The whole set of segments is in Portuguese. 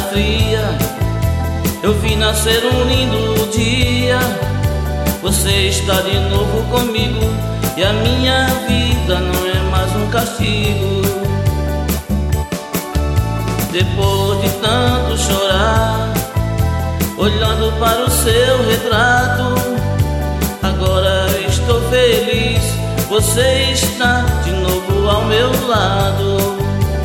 fria, eu vi nascer um lindo dia. Você está de novo comigo e a minha vida não é mais um castigo. Depois de tanto chorar, olhando para o seu retrato, agora estou feliz, você está de novo ao meu lado.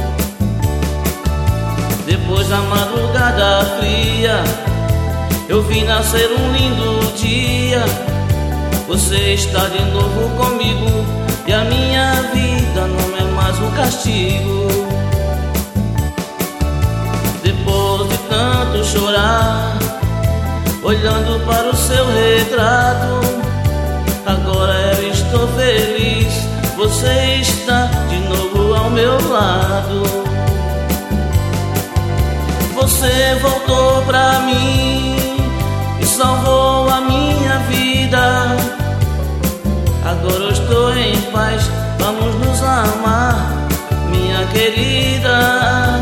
Depois da madrugada fria, eu vi nascer um lindo dia. Você está de novo comigo e a minha vida não é mais um castigo. Depois de tanto chorar, olhando para o seu retrato, agora eu estou feliz, você está de novo ao meu lado. Você voltou pra mim e salvou a minha vida. Agora eu estou em paz, vamos nos amar, minha querida.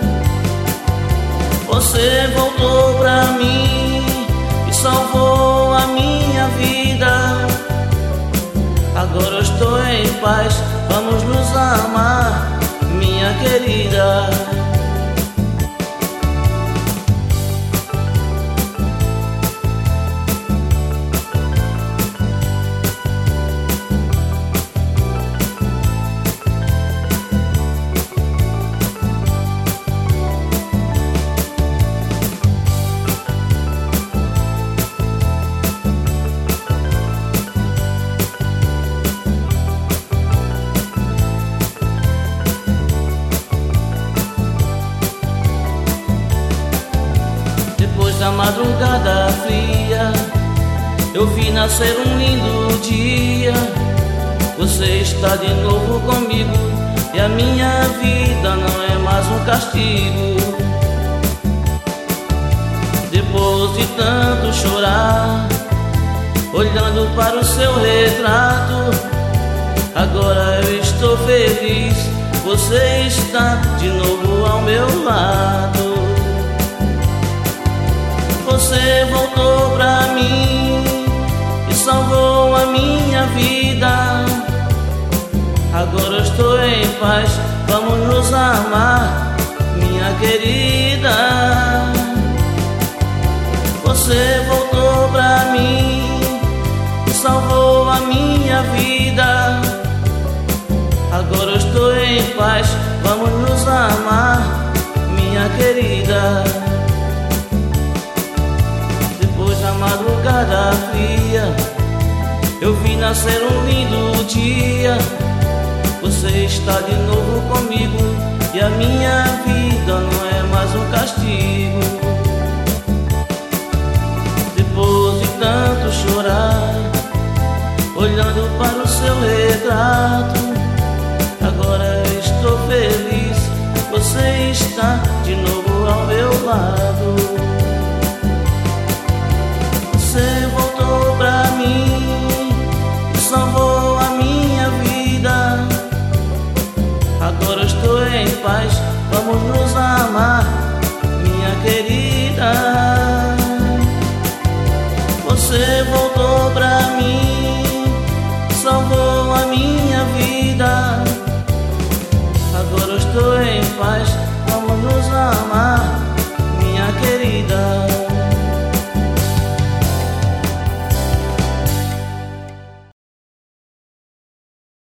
Você voltou pra mim e salvou a minha vida. Agora eu estou em paz, vamos nos amar, minha querida. Na madrugada fria, eu vi nascer um lindo dia. Você está de novo comigo e a minha vida não é mais um castigo. Depois de tanto chorar, olhando para o seu retrato, agora eu estou feliz, você está de novo ao meu lado. Você voltou pra mim e salvou a minha vida. Agora eu estou em paz, vamos nos amar, minha querida. Você voltou pra mim e salvou a minha vida. Agora eu estou em paz, vamos nos amar, minha querida. Na madrugada fria, eu vi nascer um lindo dia. Você está de novo comigo e a minha vida não é mais um castigo. Depois de tanto chorar, olhando para o seu retrato, agora estou feliz, você está de novo ao meu lado. Você voltou pra mim e salvou a minha vida. Agora eu estou em paz, vamos nos amar, minha querida. Você voltou pra mim e salvou a minha vida. Agora eu estou em paz, vamos nos amar.